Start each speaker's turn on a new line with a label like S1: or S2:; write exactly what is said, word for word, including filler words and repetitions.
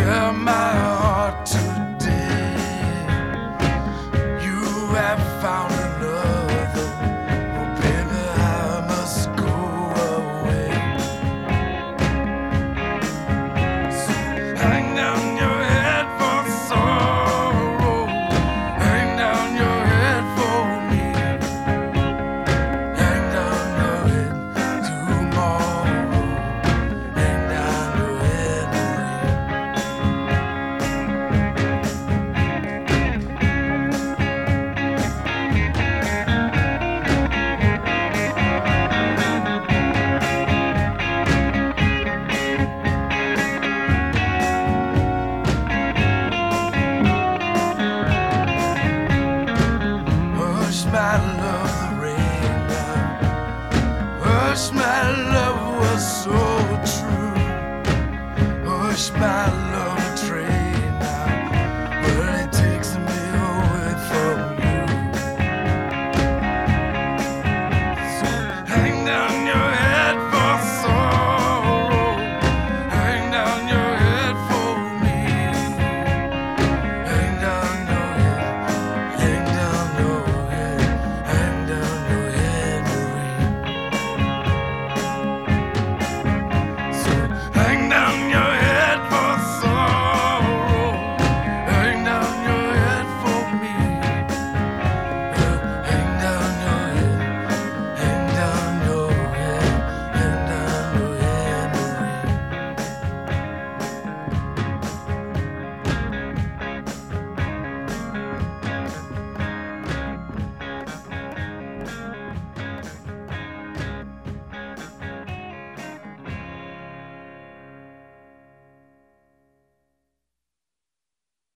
S1: tear my heart today. You have found another. Oh, baby, I must go away. So hang down your head for sorrow. Hang down your head for me. Hang down your head tomorrow. Hang down your head, hush, my love, the rain now. Hush, my love was so true. Hush, my love.